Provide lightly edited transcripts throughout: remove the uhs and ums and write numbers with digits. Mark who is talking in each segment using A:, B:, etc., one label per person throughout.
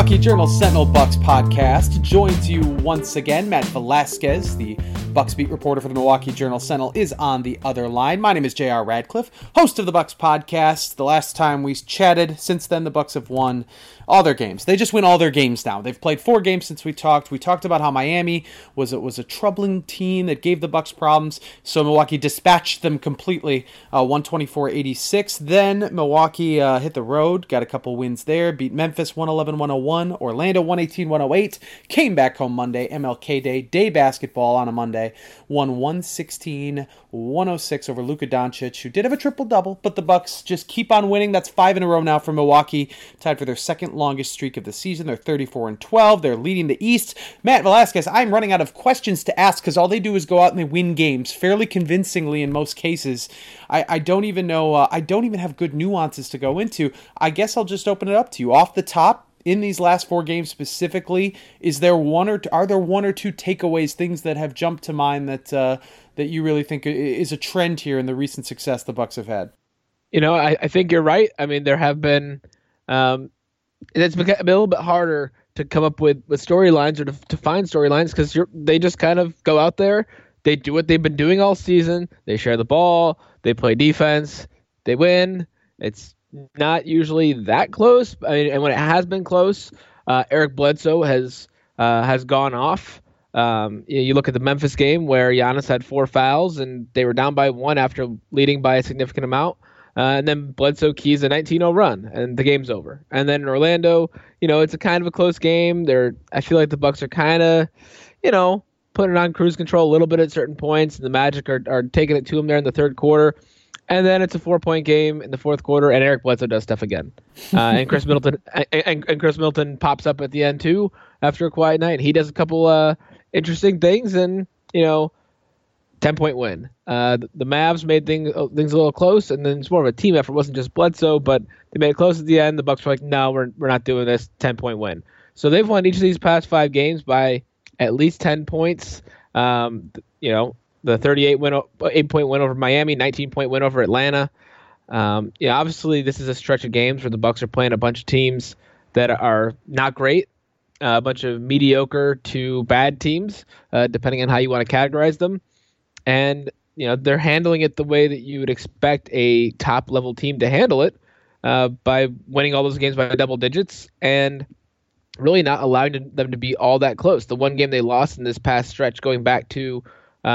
A: Milwaukee Journal Sentinel Bucks podcast joins you once again. Matt Velasquez, the Bucks beat reporter for the Milwaukee Journal Sentinel, is on the other line. My name is J.R. Radcliffe, host of the Bucks podcast. The last time we chatted, since then the Bucks have won all their games. They just win all their games now. They've played 4 games since we talked. We talked about how Miami was a troubling team that gave the Bucks problems, so Milwaukee dispatched them completely, 124-86. Then Milwaukee hit the road, got a couple wins there, beat Memphis 111-101, Orlando 118-108, came back home Monday, MLK Day basketball on a Monday, won 116-106 over Luka Doncic, who did have a triple-double, but the Bucks just keep on winning. That's 5 in a row now for Milwaukee, tied for their second longest streak of the season. They're 34-12. They're leading the East. Matt Velasquez, I'm running out of questions to ask because all they do is go out and they win games fairly convincingly in most cases. I don't even know. I don't even have good nuances to go into. I guess I'll just open it up to you. Off the top, in these last 4 games specifically, are there one or two takeaways, things that have jumped to mind that you really think is a trend here in the recent success the Bucks have had?
B: You know, I think you're right. I mean, there have been. It's become a little bit harder to come up with storylines or to find storylines because they just kind of go out there. They do what they've been doing all season. They share the ball. They play defense. They win. It's not usually that close. I mean, and when it has been close, Eric Bledsoe has gone off. You look at the Memphis game where Giannis had 4 fouls and they were down by 1 after leading by a significant amount. And then Bledsoe keys a 19-0 run, and the game's over. And then in Orlando, it's a kind of a close game. I feel like the Bucks are kind of, putting on cruise control a little bit at certain points, and the Magic are taking it to them there in the third quarter. And then it's a 4-point game in the fourth quarter, and Eric Bledsoe does stuff again. And Chris Middleton and Chris Middleton pops up at the end too after a quiet night. He does a couple interesting things, and 10-point win. The Mavs made things a little close, and then it's more of a team effort. It wasn't just Bledsoe, but they made it close at the end. The Bucks were like, no, we're not doing this. 10-point win. So they've won each of these past 5 games by at least 10 points. The 8-point win over Miami, 19-point win over Atlanta. Obviously this is a stretch of games where the Bucks are playing a bunch of teams that are not great, a bunch of mediocre to bad teams, depending on how you want to categorize them. And, they're handling it the way that you would expect a top-level team to handle it, by winning all those games by double digits and really not allowing them to be all that close. The one game they lost in this past stretch, going back to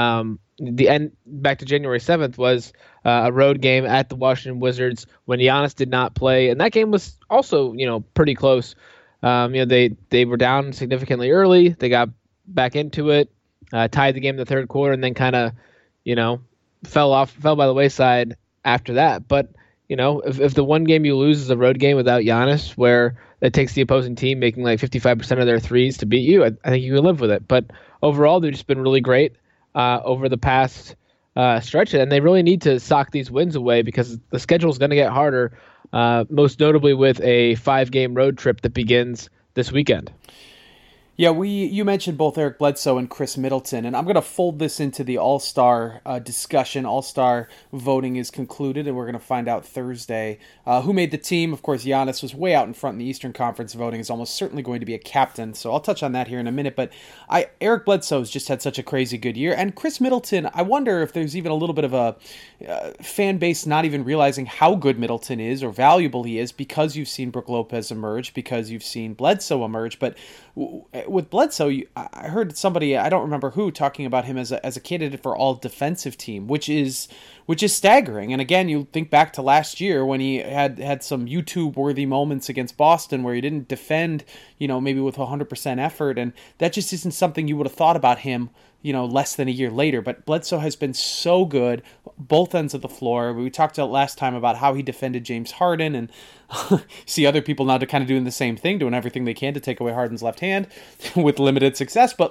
B: back to January 7th, was a road game at the Washington Wizards when Giannis did not play. And that game was also, pretty close. They were down significantly early. They got back into it. Tied the game in the third quarter, and then kind of, fell by the wayside after that. But, if the one game you lose is a road game without Giannis, where it takes the opposing team making like 55% of their threes to beat you, I think you can live with it. But overall, they've just been really great over the past stretch, and they really need to sock these wins away because the schedule is going to get harder, most notably with a 5-game road trip that begins this weekend.
A: Yeah, you mentioned both Eric Bledsoe and Chris Middleton, and I'm going to fold this into the All-Star discussion. All-Star voting is concluded, and we're going to find out Thursday who made the team. Of course, Giannis was way out in front in the Eastern Conference voting, is almost certainly going to be a captain, so I'll touch on that here in a minute. But Eric Bledsoe has just had such a crazy good year, and Chris Middleton, I wonder if there's even a little bit of a fan base not even realizing how good Middleton is or valuable he is because you've seen Brook Lopez emerge, because you've seen Bledsoe emerge, but with Bledsoe, I heard somebody, I don't remember who, talking about him as a candidate for all defensive team, which is staggering. And again, you think back to last year when he had some YouTube-worthy moments against Boston where he didn't defend, maybe with 100% effort, and that just isn't something you would have thought about him, less than a year later. But Bledsoe has been so good, both ends of the floor. We talked about last time about how he defended James Harden, and see other people now to kind of doing the same thing, doing everything they can to take away Harden's left hand with limited success. But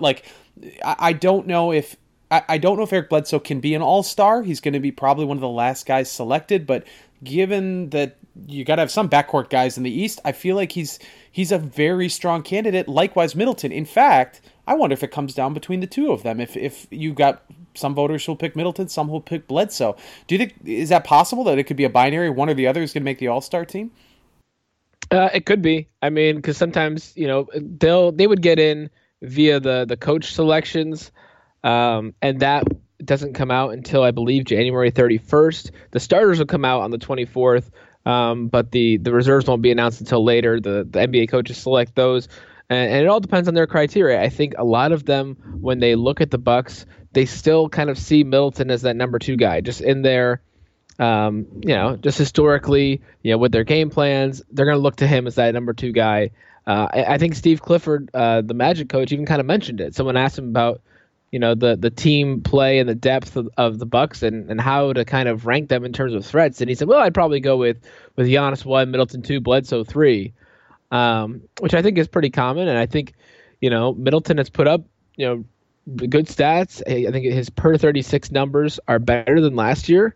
A: I don't know if Eric Bledsoe can be an all-star. He's going to be probably one of the last guys selected, but given that you got to have some backcourt guys in the East, I feel like he's a very strong candidate. Likewise, Middleton. In fact, I wonder if it comes down between the two of them. If you got some voters who'll pick Middleton, some who'll pick Bledsoe. Do you think, is that possible that it could be a binary, one or the other is going to make the all-star team?
B: It could be. I mean, because sometimes they would get in via the coach selections, and that doesn't come out until I believe January 31st. The starters will come out on the 24th, but the reserves won't be announced until later. The NBA coaches select those, and it all depends on their criteria. I think a lot of them, when they look at the Bucks, they still kind of see Middleton as that number two guy, just in their just historically, with their game plans, they're going to look to him as that number two guy. I think Steve Clifford, the Magic coach, even kind of mentioned it. Someone asked him about, the team play and the depth of the Bucks and how to kind of rank them in terms of threats. And he said, well, I'd probably go with Giannis 1, Middleton 2, Bledsoe 3, which I think is pretty common. And I think, Middleton has put up, good stats. I think his per 36 numbers are better than last year.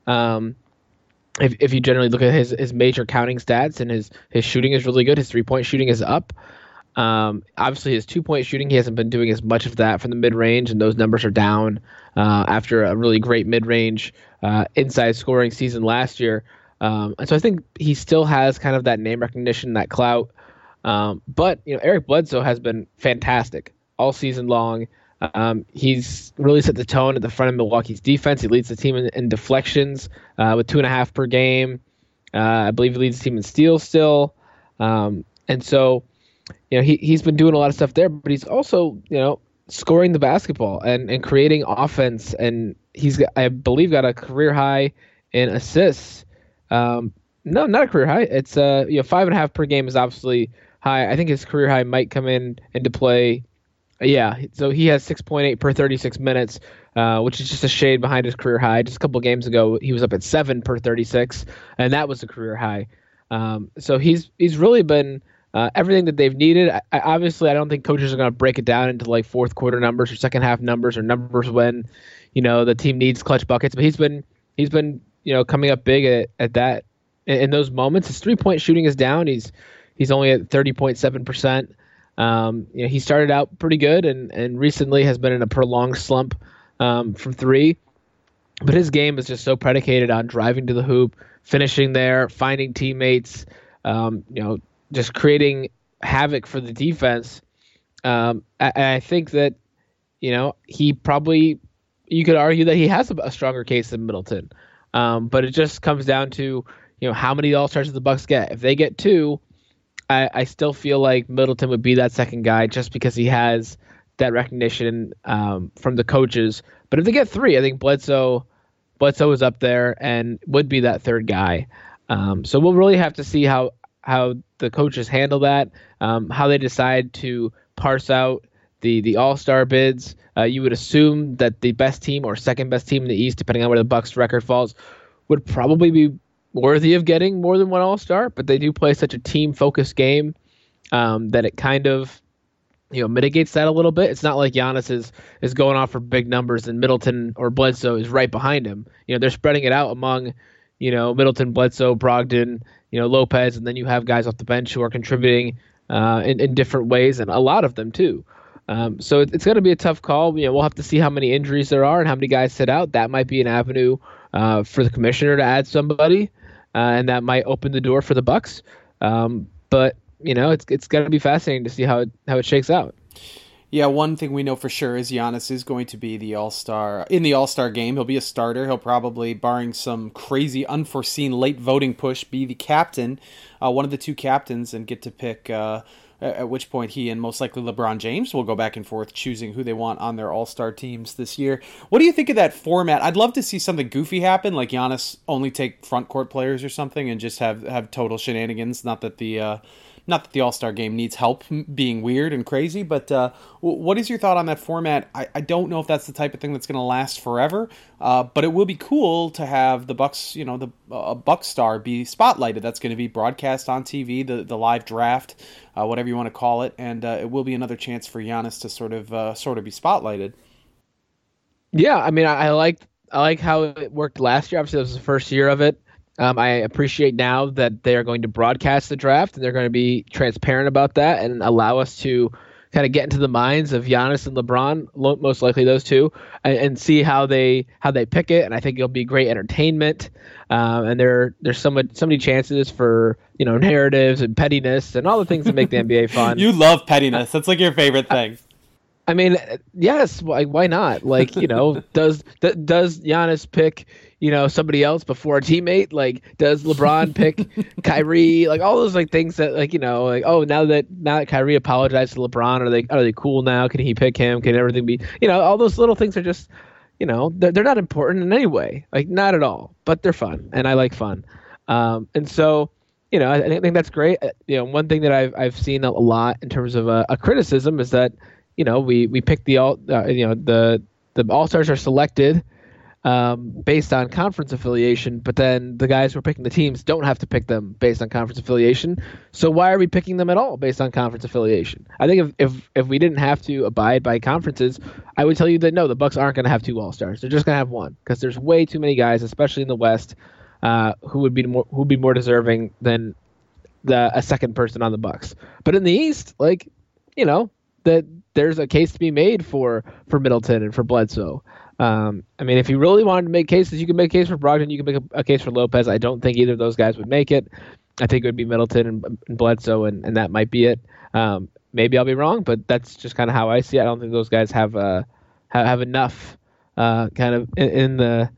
B: If you generally look at his major counting stats, and his shooting is really good. His 3-point shooting is up. Obviously his 2-point shooting, he hasn't been doing as much of that from the mid range, and those numbers are down after a really great mid range inside scoring season last year. And so I think he still has kind of that name recognition, that clout. But Eric Bledsoe has been fantastic all season long. He's really set the tone at the front of Milwaukee's defense. He leads the team in deflections with 2.5 per game. I believe he leads the team in steals still. And so, he's been doing a lot of stuff there, but he's also, scoring the basketball and creating offense. And I believe, got a career high in assists. No, not a career high. It's 5.5 per game is obviously high. I think his career high might come into play. Yeah, so he has 6.8 per 36 minutes, which is just a shade behind his career high. Just a couple games ago, he was up at 7 per 36, and that was a career high. So he's really been everything that they've needed. Obviously, I don't think coaches are going to break it down into like fourth quarter numbers or second half numbers or numbers when the team needs clutch buckets. But he's been coming up big at that in those moments. His 3-point shooting is down. He's only at 30.7%. He started out pretty good and recently has been in a prolonged slump from three. But his game is just so predicated on driving to the hoop, finishing there, finding teammates, just creating havoc for the defense. I think that, he probably, you could argue that he has a stronger case than Middleton. But it just comes down to, how many All-Stars do the Bucks get? If they get 2, I still feel like Middleton would be that second guy just because he has that recognition from the coaches. But if they get 3, I think Bledsoe is up there and would be that third guy. So we'll really have to see how the coaches handle that, how they decide to parse out the All-Star bids. You would assume that the best team or second best team in the East, depending on where the Bucks record falls, would probably be worthy of getting more than one All-Star, but they do play such a team-focused game that it kind of mitigates that a little bit. It's not like Giannis is going off for big numbers and Middleton or Bledsoe is right behind him. They're spreading it out among Middleton, Bledsoe, Brogdon, Lopez, and then you have guys off the bench who are contributing in different ways, and a lot of them too. So it's going to be a tough call. We'll have to see how many injuries there are and how many guys sit out. That might be an avenue for the commissioner to add somebody. And that might open the door for the Bucks. But it's going to be fascinating to see how it shakes out.
A: Yeah, one thing we know for sure is Giannis is going to be the All-Star in the All-Star game. He'll be a starter. He'll probably, barring some crazy unforeseen late voting push, be the captain, one of the 2 captains, and get to pick. At which point he and most likely LeBron James will go back and forth choosing who they want on their all-star teams this year. What do you think of that format? I'd love to see something goofy happen, like Giannis only take front court players or something and just have total shenanigans. Not that the all-star game needs help being weird and crazy, but what is your thought on that format? I don't know if that's the type of thing that's going to last forever, but it will be cool to have the Bucks, a Bucks star be spotlighted. That's going to be broadcast on TV, the live draft, whatever you want to call it, and it will be another chance for Giannis to sort of be spotlighted.
B: Yeah, I mean, I like how it worked last year. Obviously, that was the first year of it. I appreciate now that they are going to broadcast the draft and they're going to be transparent about that and allow us to kind of get into the minds of Giannis and LeBron, most likely those two, and see how they pick it. And I think it'll be great entertainment. And there's so many chances for narratives and pettiness and all the things that make the NBA fun.
A: You love pettiness. That's like your favorite thing.
B: I mean, yes. Why not? Like, does Giannis pick somebody else before a teammate? Like, does LeBron pick Kyrie? Like, all those like things that oh, now that Kyrie apologized to LeBron, are they cool now? Can he pick him? Can everything be all those little things are just they're not important in any way, like not at all, but they're fun and I like fun. And so I think that's great. One thing that I've seen a lot in terms of a criticism is that we pick the All-Stars are selected based on conference affiliation, but then the guys who are picking the teams don't have to pick them based on conference affiliation. So why are we picking them at all based on conference affiliation? I think if we didn't have to abide by conferences, I would tell you that no, the Bucks aren't going to have 2 All-Stars. They're just going to have 1 because there's way too many guys, especially in the West, who would be more deserving than a second person on the Bucks. But in the East, that there's a case to be made for Middleton and for Bledsoe. I mean, if you really wanted to make cases, you can make a case for Brogdon. You can make a case for Lopez. I don't think either of those guys would make it. I think it would be Middleton and Bledsoe, and that might be it. Maybe I'll be wrong, but that's just kind of how I see it. I don't think those guys have enough kind of in their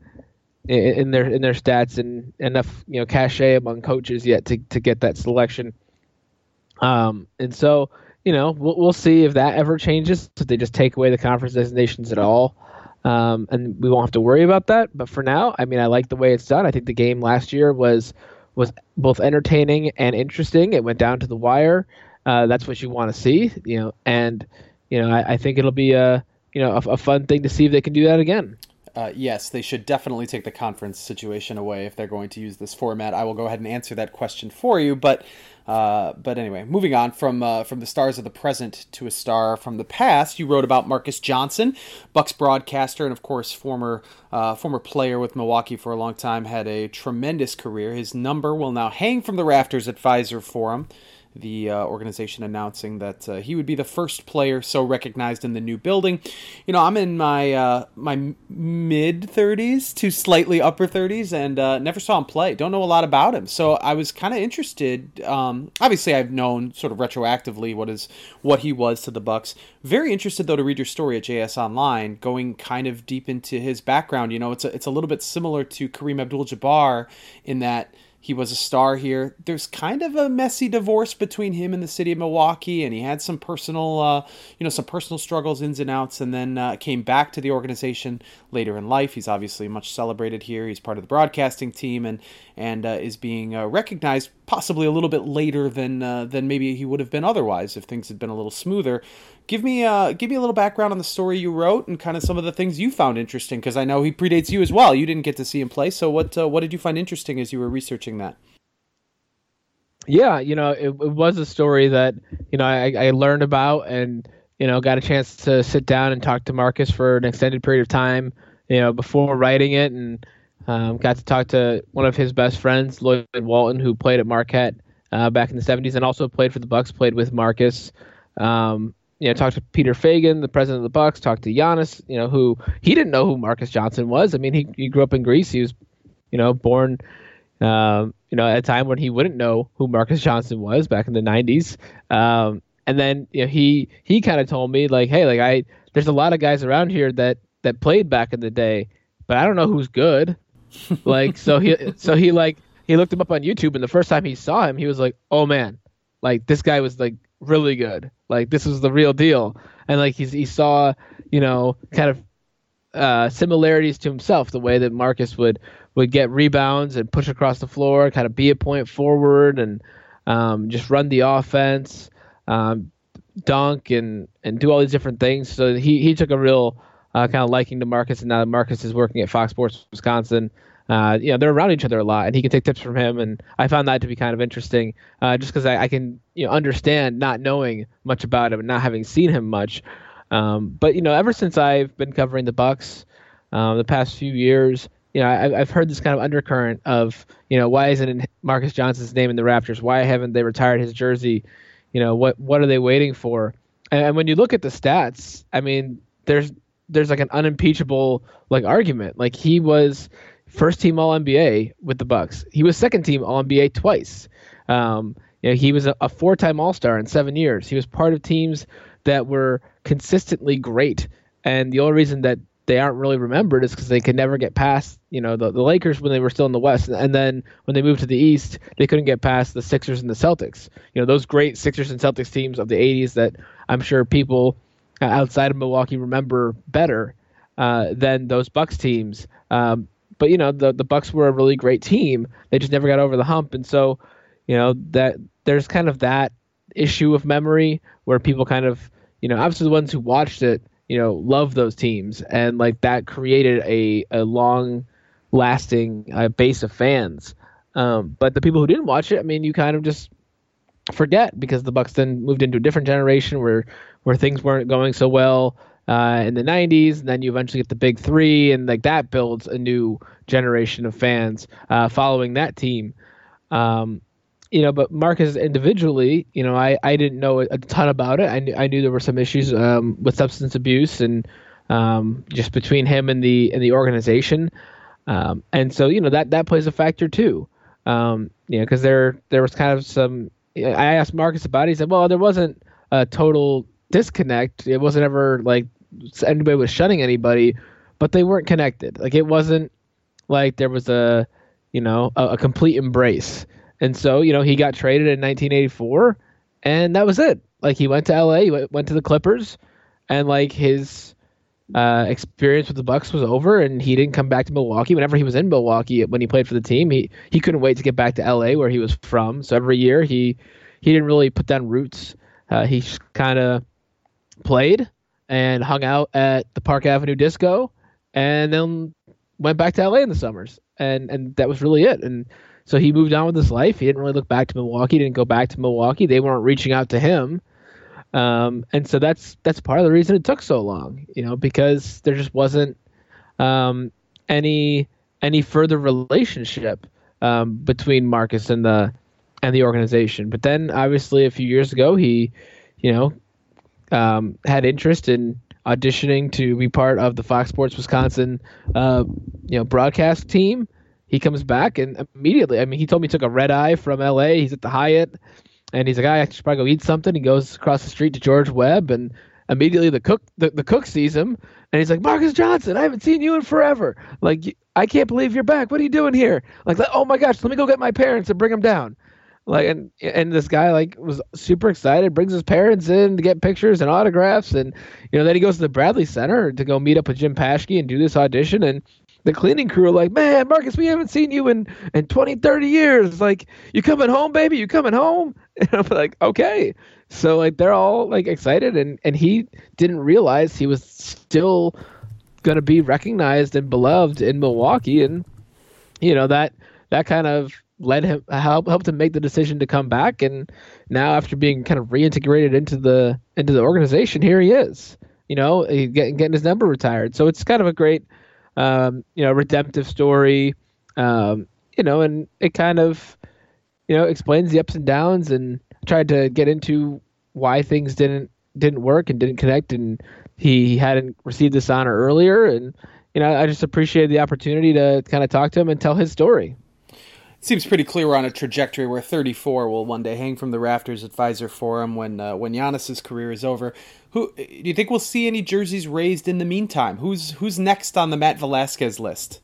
B: stats and enough cachet among coaches yet to get that selection. And so we'll see if that ever changes. If they just take away the conference designations at all. And we won't have to worry about that. But for now, I mean, I like the way it's done. I think the game last year was both entertaining and interesting. It went down to the wire. That's what you want to see, and I think it'll be a fun thing to see if they can do that again.
A: Yes, they should definitely take the conference situation away if they're going to use this format. I will go ahead and answer that question for you, but anyway, moving on from the stars of the present to a star from the past. You wrote about Marcus Johnson, Bucks broadcaster, and of course former player with Milwaukee for a long time. Had a tremendous career. His number will now hang from the rafters at Pfizer Forum. The organization announcing that he would be the first player so recognized in the new building. I'm in my mid-30s to slightly upper 30s and never saw him play. Don't know a lot about him. So I was kind of interested. Obviously, I've known sort of retroactively what he was to the Bucks. Very interested, though, to read your story at JS Online, going kind of deep into his background. It's a little bit similar to Kareem Abdul-Jabbar in that he was a star here. There's kind of a messy divorce between him and the city of Milwaukee, and he had some personal struggles, ins and outs, and then came back to the organization later in life. He's obviously much celebrated here. He's part of the broadcasting team, and is being recognized possibly a little bit later than maybe he would have been otherwise if things had been a little smoother. Give me a little background on the story you wrote and kind of some of the things you found interesting, because I know he predates you as well. You didn't get to see him play, so what did you find interesting as you were researching that?
B: Yeah, it was a story that I learned about and got a chance to sit down and talk to Marcus for an extended period of time before writing it, and got to talk to one of his best friends, Lloyd Walton, who played at Marquette back in the 70s and also played for the Bucks, played with Marcus. Talked to Peter Fagan, the president of the Bucks, talked to Giannis, who he didn't know who Marcus Johnson was. I mean, he grew up in Greece. He was, born, at a time when he wouldn't know who Marcus Johnson was back in the 90s. And then, he kind of told me like, hey, there's a lot of guys around here that played back in the day, but I don't know who's good. So he looked him up on YouTube, and the first time he saw him, he was like, oh man, like this guy was like really good. Like this was the real deal. And like he saw, kind of similarities to himself, the way that Marcus would get rebounds and push across the floor, kind of be a point forward and just run the offense, dunk and do all these different things. So he took a real kind of liking to Marcus, and now that Marcus is working at Fox Sports Wisconsin, they're around each other a lot, and he can take tips from him. And I found that to be kind of interesting, just because I can understand not knowing much about him and not having seen him much. But ever since I've been covering the Bucks, the past few years, I've heard this kind of undercurrent of why isn't Marcus Johnson's name in the Raptors? Why haven't they retired his jersey? What are they waiting for? And when you look at the stats, I mean, there's like an unimpeachable like argument. Like he was first team All NBA with the Bucks. He was second team All NBA twice. He was a four-time All Star in 7 years. He was part of teams that were consistently great. And the only reason that they aren't really remembered is because they could never get past, the Lakers when they were still in the West. And then when they moved to the East, they couldn't get past the Sixers and the Celtics. Those great Sixers and Celtics teams of the 80s that I'm sure people outside of Milwaukee remember better than those Bucks teams. But the Bucks were a really great team. They just never got over the hump. And so, that there's kind of that issue of memory where people kind of, obviously the ones who watched it, love those teams, and like that created a long lasting base of fans. But the people who didn't watch it, I mean, you kind of just forget because the Bucks then moved into a different generation where things weren't going so well in the 90s, and then you eventually get the big three, and like that builds a new generation of fans following that team. But Marcus individually, I didn't know a ton about it. I knew there were some issues with substance abuse and just between him and the organization, and so that plays a factor too. Because there was kind of some. I asked Marcus about it. He said, "Well, there wasn't a total disconnect. It wasn't ever like anybody was shunning anybody, but they weren't connected. Like it wasn't like there was a complete embrace." And so, he got traded in 1984, and that was it. Like he went to LA, he went to the Clippers, and like his experience with the Bucks was over, and he didn't come back to Milwaukee. Whenever he was in Milwaukee, when he played for the team, he couldn't wait to get back to LA where he was from. So every year he didn't really put down roots. He kind of played and hung out at the Park Avenue Disco, and then went back to LA in the summers, and that was really it. And so he moved on with his life. He didn't really look back to Milwaukee. Didn't go back to Milwaukee. They weren't reaching out to him. And so that's part of the reason it took so long, because there just wasn't any further relationship between Marcus and the organization. But then obviously a few years ago, he had interest in auditioning to be part of the Fox Sports Wisconsin broadcast team. He comes back and immediately, I mean, he told me he took a red eye from LA. He's at the Hyatt. And he's like, I should probably go eat something. He goes across the street to George Webb, and immediately the cook sees him, and he's like, Marcus Johnson, I haven't seen you in forever. Like, I can't believe you're back. What are you doing here? Like, oh my gosh, let me go get my parents and bring them down. Like, and this guy like was super excited, brings his parents in to get pictures and autographs, and then he goes to the Bradley Center to go meet up with Jim Paschke and do this audition, and the cleaning crew are like, man, Marcus, we haven't seen you in 20, 30 years. Like, you coming home, baby? You coming home? And I'm like, okay. So, like, they're all, like, excited. And he didn't realize he was still going to be recognized and beloved in Milwaukee. And, that kind of helped him make the decision to come back. And now after being kind of reintegrated into the organization, here he is, getting his number retired. So it's kind of a great redemptive story, and it kind of, explains the ups and downs, and tried to get into why things didn't work and didn't connect, and he hadn't received this honor earlier. And, I just appreciated the opportunity to kind of talk to him and tell his story.
A: It seems pretty clear we're on a trajectory where 34 will one day hang from the rafters at Pfizer Forum when Giannis's career is over. Do you think we'll see any jerseys raised in the meantime? Who's next on the Matt Velasquez list?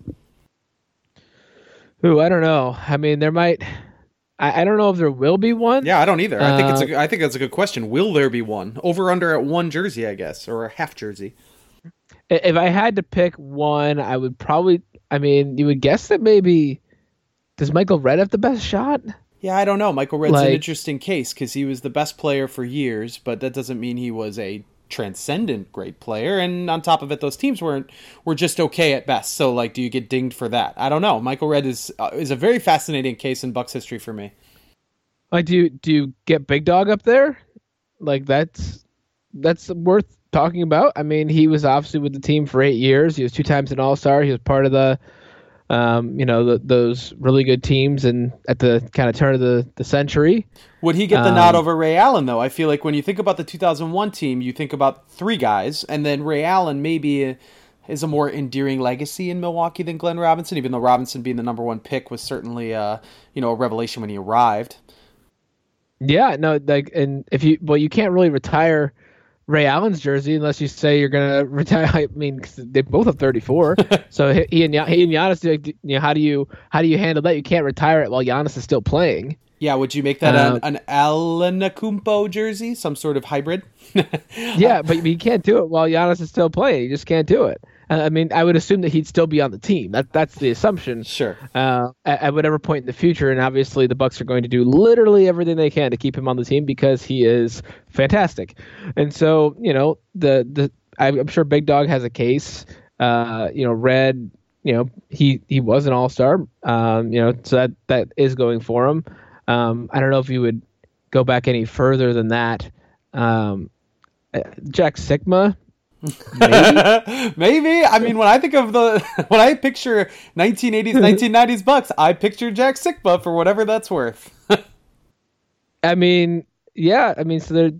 B: Ooh, I don't know. I mean, there might. I don't know if there will be one.
A: Yeah, I don't either. I think that's a good question. Will there be one? Over under at one jersey, I guess, or a half jersey.
B: If I had to pick one, I would probably. I mean, you would guess that maybe. Does Michael Redd have the best shot?
A: Yeah, I don't know. Michael Redd's an interesting case because he was the best player for years, but that doesn't mean he was a transcendent great player. And on top of it, those teams were just okay at best. So, like, do you get dinged for that? I don't know. Michael Redd is a very fascinating case in Bucks history for me.
B: Like, do you get Big Dog up there? Like, that's worth talking about. I mean, he was obviously with the team for 8 years. He was 2 times an All-Star. He was part of the those really good teams and at the kind of turn of the century.
A: Would he get the nod over Ray Allen, though? I feel like when you think about the 2001 team, you think about three guys, and then Ray Allen maybe is a more endearing legacy in Milwaukee than Glenn Robinson, even though Robinson being the number one pick was certainly a revelation when he arrived.
B: Yeah, no, and you can't really retire Ray Allen's jersey unless you say you're gonna retire. I mean, 'cause they both have 34, so he and Giannis, how do you handle that? You can't retire it while Giannis is still playing.
A: Yeah, would you make that an Antetokounmpo jersey, some sort of hybrid?
B: Yeah, but you can't do it while Giannis is still playing. You just can't do it. I mean, I would assume that he'd still be on the team. That's the assumption.
A: Sure.
B: At whatever point in the future, and obviously the Bucks are going to do literally everything they can to keep him on the team because he is fantastic. And so, I'm sure Big Dog has a case. Red, he was an All-Star. So that is going for him. I don't know if you would go back any further than that. Jack Sigma.
A: Maybe. I mean, when I picture 1980s, 1990s Bucks, I picture Jack Sigma for whatever that's worth.
B: I mean, yeah. I mean, so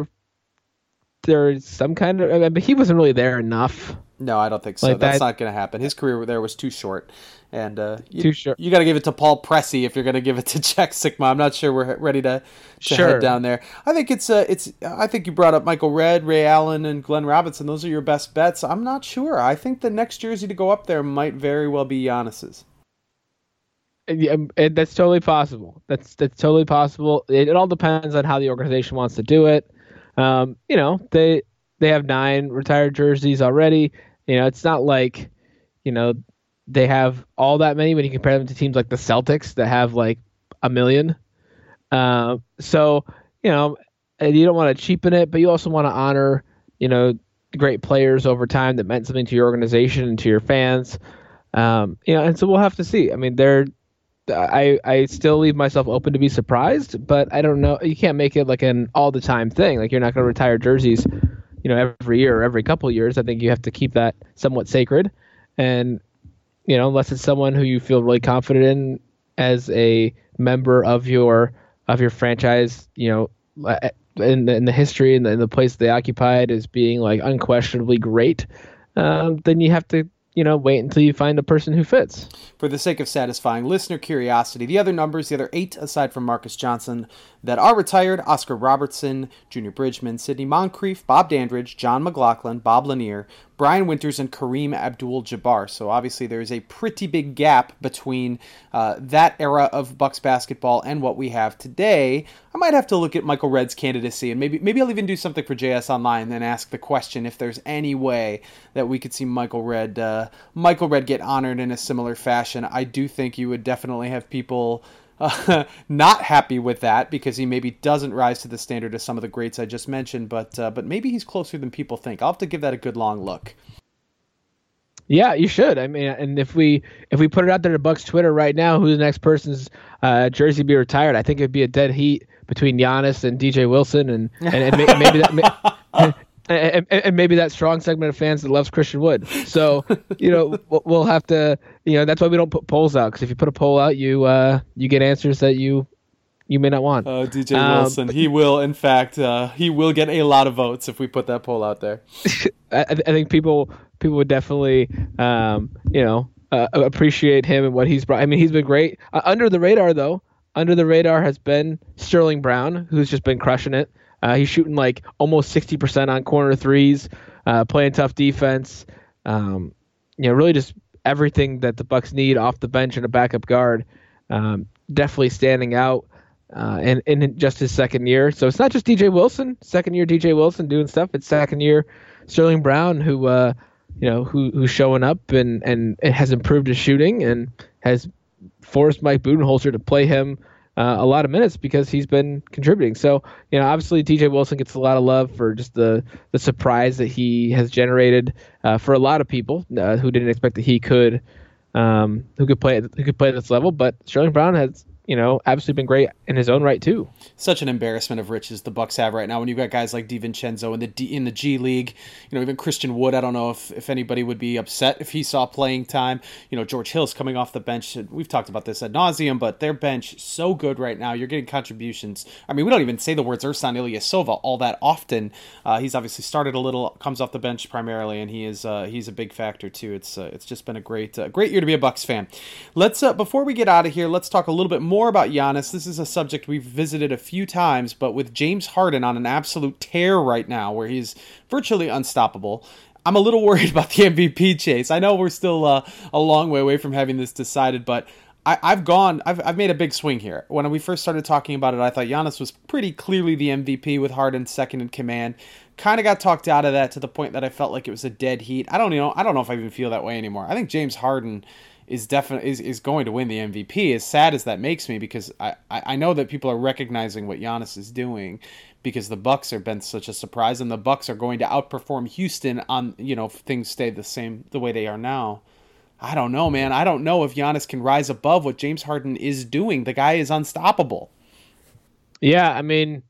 B: there's some kind of. But he wasn't really there enough.
A: No, I don't think so. That's not going to happen. His career there was too short, and
B: too short.
A: You got to give it to Paul Pressey if you're going to give it to Jack Sigma. I'm not sure we're ready to head down there. I think I think you brought up Michael Redd, Ray Allen, and Glenn Robinson. Those are your best bets. I'm not sure. I think the next jersey to go up there might very well be Giannis's.
B: Yeah, that's totally possible. That's totally possible. It all depends on how the organization wants to do it. They have 9 retired jerseys already. It's not like, they have all that many when you compare them to teams like the Celtics that have like 1 million. So, you don't want to cheapen it, but you also want to honor, great players over time that meant something to your organization and to your fans. And so we'll have to see. I mean, I still leave myself open to be surprised, but I don't know. You can't make it like an all the time thing. Like you're not going to retire jerseys every year or every couple of years. I think you have to keep that somewhat sacred. And, unless it's someone who you feel really confident in as a member of your franchise, in the history and the place they occupied as being like unquestionably great, then you have to, wait until you find a person who fits.
A: For the sake of satisfying listener curiosity, the other 8, aside from Marcus Johnson, that are retired: Oscar Robertson, Junior Bridgman, Sidney Moncrief, Bob Dandridge, John McLaughlin, Bob Lanier, Brian Winters, and Kareem Abdul-Jabbar. So obviously there is a pretty big gap between that era of Bucks basketball and what we have today. I might have to look at Michael Redd's candidacy, and maybe I'll even do something for JS Online and ask the question if there's any way that we could see Michael Redd get honored in a similar fashion. I do think you would definitely have people not happy with that because he maybe doesn't rise to the standard of some of the greats I just mentioned, but maybe he's closer than people think. I'll have to give that a good long look.
B: Yeah, you should. I mean, and if we put it out there to Bucks Twitter right now, who the next person's jersey be retired, I think it'd be a dead heat between Giannis and DJ Wilson, and maybe that. And maybe that strong segment of fans that loves Christian Wood. So, we'll have to, that's why we don't put polls out. Because if you put a poll out, you get answers that you may not want.
A: DJ Wilson, he will, in fact, he will get a lot of votes if we put that poll out there.
B: I think people would definitely, appreciate him and what he's brought. I mean, he's been great. Under the radar has been Sterling Brown, who's just been crushing it. He's shooting like almost 60% on corner threes, playing tough defense. Really just everything that the Bucks need off the bench and a backup guard. Definitely standing out in just his second year. So it's not just DJ Wilson, second year DJ Wilson doing stuff. It's second year Sterling Brown who's showing up and has improved his shooting and has forced Mike Budenholzer to play him a lot of minutes because he's been contributing. So, obviously DJ Wilson gets a lot of love for just the surprise that he has generated for a lot of people who didn't expect that he could who could play at this level. But Sterling Brown has absolutely been great in his own right too.
A: Such an embarrassment of riches the Bucks have right now when you've got guys like DiVincenzo in the G League. Even Christian Wood. I don't know if anybody would be upset if he saw playing time. George Hill's coming off the bench. We've talked about this ad nauseum, but their bench so good right now. You're getting contributions. I mean, we don't even say the words Ersan Ilyasova all that often. He's obviously started a little, comes off the bench primarily, and he's a big factor too. It's just been a great year to be a Bucks fan. Let's before we get out of here, let's talk a little bit more about Giannis. This is a subject we've visited a few times, but with James Harden on an absolute tear right now, where he's virtually unstoppable, I'm a little worried about the MVP chase. I know we're still a long way away from having this decided, but I've made a big swing here. When we first started talking about it, I thought Giannis was pretty clearly the MVP with Harden second in command. Kind of got talked out of that to the point that I felt like it was a dead heat. I don't know if I even feel that way anymore. I think James Harden is going to win the MVP, as sad as that makes me, because I know that people are recognizing what Giannis is doing, because the Bucks have been such a surprise, and the Bucks are going to outperform Houston on, if things stay the way they are now. I don't know, man. I don't know if Giannis can rise above what James Harden is doing. The guy is unstoppable.
B: Yeah, I mean,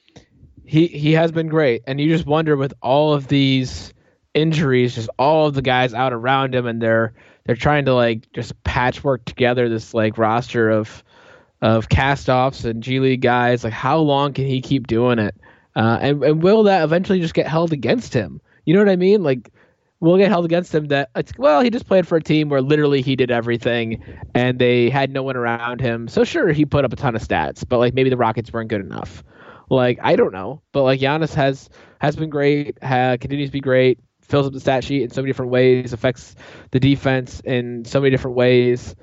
B: he has been great, and you just wonder with all of these injuries, just all of the guys out around him, and they're trying to just patchwork together this roster of cast-offs and G League guys. How long can he keep doing it? And will that eventually just get held against him? You know what I mean? Will get held against him that he just played for a team where literally he did everything and they had no one around him. So sure, he put up a ton of stats, but maybe the Rockets weren't good enough. I don't know, but Giannis has been great, continues to be great. Fills up the stat sheet in so many different ways, affects the defense in so many different ways.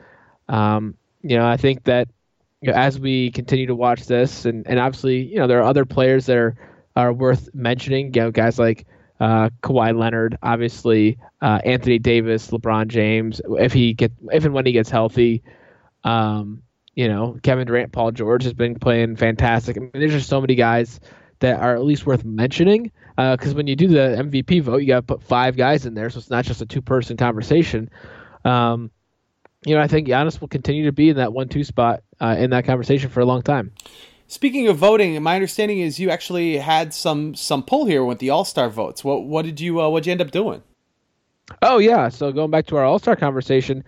B: I think that as we continue to watch this, and obviously, there are other players that are worth mentioning. Guys like Kawhi Leonard, obviously, Anthony Davis, LeBron James, if and when he gets healthy. Kevin Durant, Paul George has been playing fantastic. I mean, there's just so many guys that are at least worth mentioning. Because when you do the MVP vote, you got to put 5 guys in there, so it's not just a 2-person conversation. I think Giannis will continue to be in that 1-2 spot in that conversation for a long time.
A: Speaking of voting, my understanding is you actually had some pull here with the All-Star votes. What'd you end up doing?
B: Oh yeah, so going back to our All-Star conversation,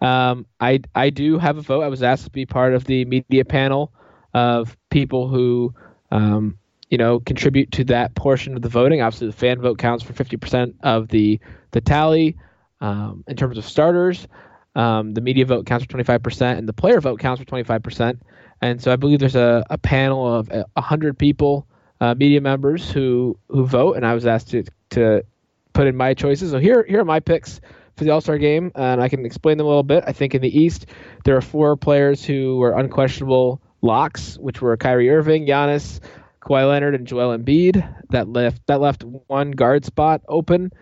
B: I do have a vote. I was asked to be part of the media panel of people who contribute to that portion of the voting. Obviously, the fan vote counts for 50% of the tally in terms of starters. The media vote counts for 25%, and the player vote counts for 25%. And so I believe there's a panel of 100 people, media members who vote, and I was asked to put in my choices. So here are my picks for the All-Star game, and I can explain them a little bit. I think in the East, there are 4 players who were unquestionable locks, which were Kyrie Irving, Giannis, Kawhi Leonard, and Joel Embiid. That left 1 guard spot open.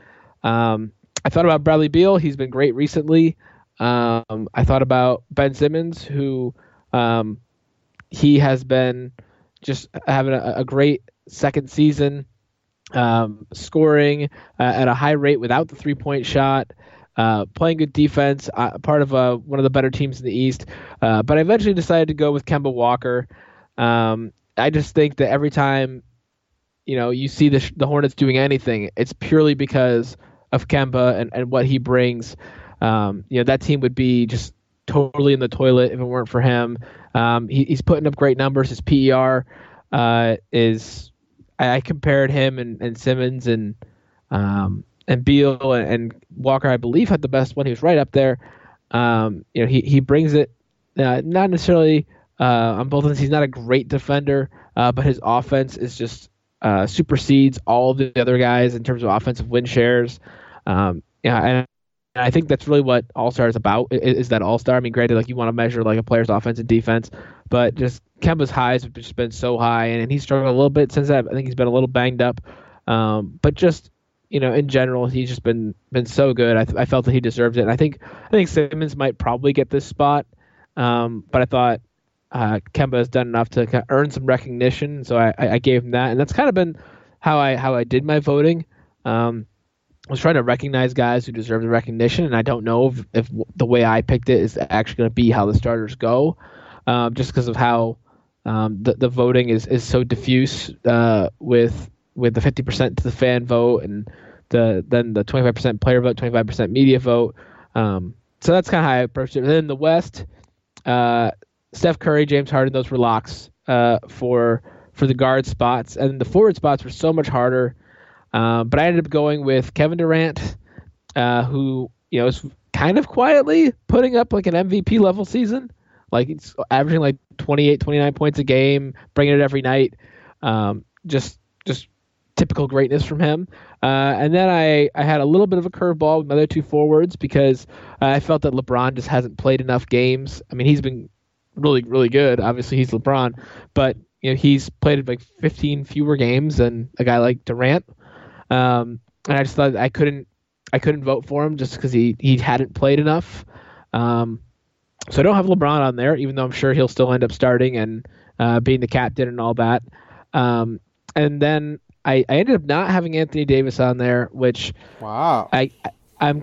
B: I thought about Bradley Beal. He's been great recently. I thought about Ben Simmons, who he has been just having a great second season, scoring at a high rate without the 3-point shot, playing good defense, part of one of the better teams in the East. But I eventually decided to go with Kemba Walker. I just think that every time, you see the Hornets doing anything, it's purely because of Kemba and what he brings. That team would be just totally in the toilet if it weren't for him. He's putting up great numbers. His PER is. I compared him and Simmons and Beal and Walker. I believe had the best one. He was right up there. He brings it. Not necessarily on both ends. He's not a great defender, but his offense is just supersedes all the other guys in terms of offensive win shares. And I think that's really what All-Star is about, is that All-Star. I mean, granted, you want to measure a player's offense and defense, but just Kemba's highs have just been so high, and he's struggled a little bit since that. I think he's been a little banged up. But just, in general, he's just been so good. I felt that he deserved it. And I think Simmons might probably get this spot, but I thought Kemba has done enough to kind of earn some recognition, so I gave him that. And that's kind of been how I did my voting. I was trying to recognize guys who deserve the recognition, and I don't know if the way I picked it is actually going to be how the starters go. just because of how the voting is so diffuse with the 50% to the fan vote and then the 25% player vote, 25% media vote. So that's kind of how I approached it. And then in the West, Steph Curry, James Harden, those were locks for the guard spots, and the forward spots were so much harder. But I ended up going with Kevin Durant, who is kind of quietly putting up like an MVP level season. Like it's averaging like 28, 29 points a game, bringing it every night. Just typical greatness from him. And then I had a little bit of a curveball with my other two forwards because I felt that LeBron just hasn't played enough games. I mean, he's been really, really good. Obviously, he's LeBron, but he's played like 15 fewer games than a guy like Durant. And I just thought I couldn't vote for him just because he hadn't played enough. So I don't have LeBron on there, even though I'm sure he'll still end up starting and being the captain and all that. And then I ended up not having Anthony Davis on there, which
A: wow,
B: I'm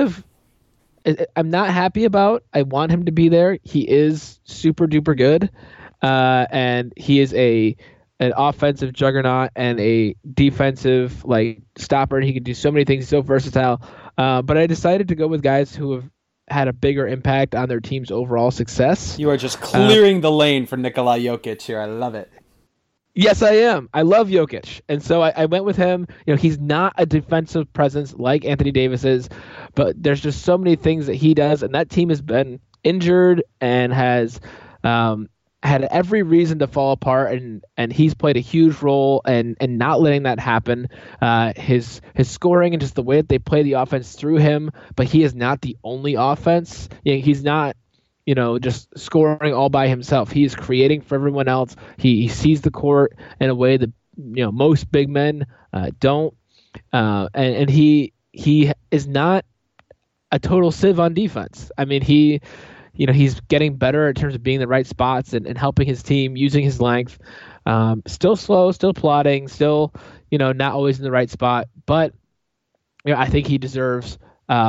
B: not happy about. I want him to be there. He is super duper good, and he is an offensive juggernaut and a defensive like stopper. He can do so many things. He's so versatile. But I decided to go with guys who have had a bigger impact on their team's overall success.
A: You are just clearing the lane for Nikola Jokic here. I love it.
B: Yes, I am. I love Jokic. And so I went with him. He's not a defensive presence like Anthony Davis is, but there's just so many things that he does. And that team has been injured and has had every reason to fall apart. And he's played a huge role and not letting that happen. His scoring and just the way that they play the offense through him, but he is not the only offense. He's not just scoring all by himself. He is creating for everyone else. He sees the court in a way that most big men don't. And he is not a total sieve on defense. I mean, he's getting better in terms of being in the right spots and helping his team, using his length. Still slow, still plodding, still not always in the right spot. But I think he deserves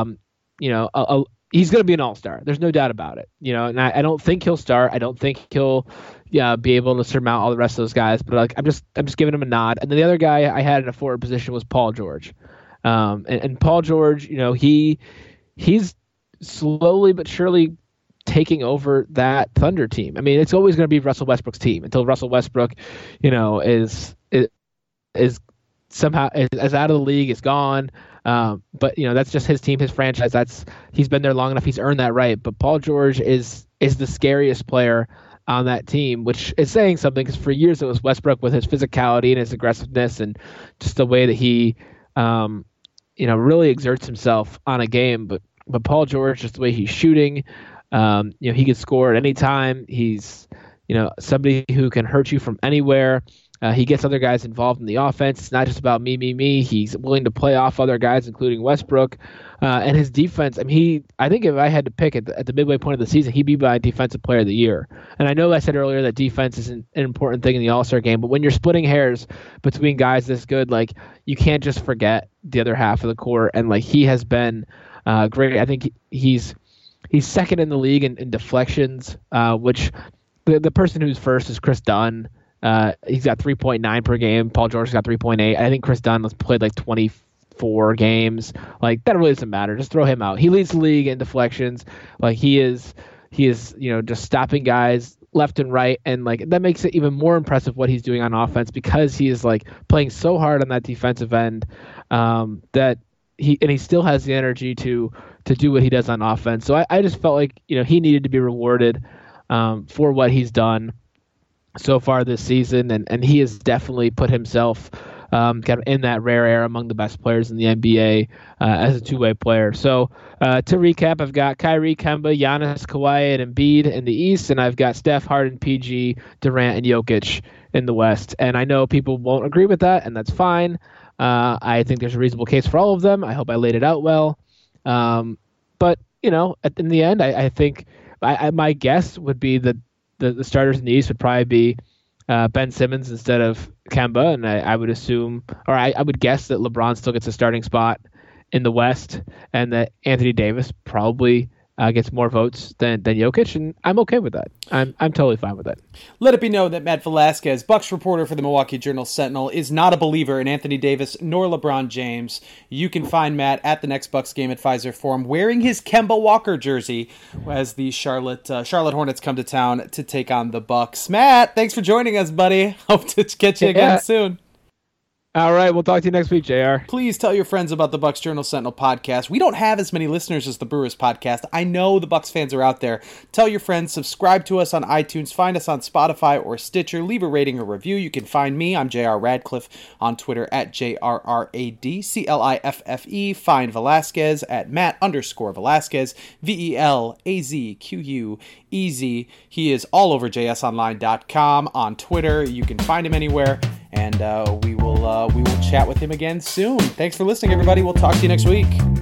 B: he's going to be an all-star. There's no doubt about it. And I don't think he'll start. I don't think he'll be able to surmount all the rest of those guys. But I'm just giving him a nod. And then the other guy I had in a forward position was Paul George. And Paul George, he's slowly but surely taking over that Thunder team. I mean, it's always going to be Russell Westbrook's team until Russell Westbrook, is somehow is out of the league, is gone. But that's just his team, his franchise. He's been there long enough. He's earned that right. But Paul George is the scariest player on that team, which is saying something because for years it was Westbrook with his physicality and his aggressiveness and just the way that he, really exerts himself on a game. But Paul George, just the way he's shooting, he can score at any time. He's, somebody who can hurt you from anywhere. He gets other guys involved in the offense. It's not just about me. He's willing to play off other guys, including Westbrook. And his defense, I think if I had to pick at the midway point of the season, he'd be my defensive player of the year. And I know I said earlier that defense is an important thing in the All-Star game, but when you're splitting hairs between guys this good, like you can't just forget the other half of the court. And like he has been great. I think he's second in the league in deflections, which the person who's first is Chris Dunn. He's got 3.9 per game. Paul George's got 3.8. I think Chris Dunn has played like 24 games. Like that really doesn't matter. Just throw him out. He leads the league in deflections. Like he is just stopping guys left and right, and like that makes it even more impressive what he's doing on offense because he is like playing so hard on that defensive end that he still has the energy to do what he does on offense. So I just felt like he needed to be rewarded for what he's done so far this season, and he has definitely put himself kind of in that rare air among the best players in the NBA as a two-way player. So to recap, I've got Kyrie, Kemba, Giannis, Kawhi, and Embiid in the East, and I've got Steph, Harden, PG, Durant, and Jokic in the West. And I know people won't agree with that, and that's fine. I think there's a reasonable case for all of them. I hope I laid it out well. But in the end, I think my guess would be that the starters in the East would probably be Ben Simmons instead of Kemba, and I would assume, or I would guess that LeBron still gets a starting spot in the West, and that Anthony Davis probably gets more votes than Jokic, and I'm okay with that. I'm totally fine with that.
A: Let it be known that Matt Velasquez, Bucks reporter for the Milwaukee Journal-Sentinel, is not a believer in Anthony Davis nor LeBron James. You can find Matt at the next Bucks game at Pfizer Forum wearing his Kemba Walker jersey as the Charlotte Hornets come to town to take on the Bucks. Matt, thanks for joining us, buddy. Hope to catch you again soon.
B: All right, we'll talk to you next week, JR.
A: Please tell your friends about the Bucks Journal-Sentinel podcast. We don't have as many listeners as the Brewers podcast. I know the Bucks fans are out there. Tell your friends, subscribe to us on iTunes, find us on Spotify or Stitcher, leave a rating or review. You can find me, I'm JR Radcliffe, on Twitter at JRRADCLIFFE. Find Velasquez at Matt_Velasquez, VELAZQUEZ. He is all over JSOnline.com, on Twitter. You can find him anywhere. And we will chat with him again soon. Thanks for listening, everybody. We'll talk to you next week.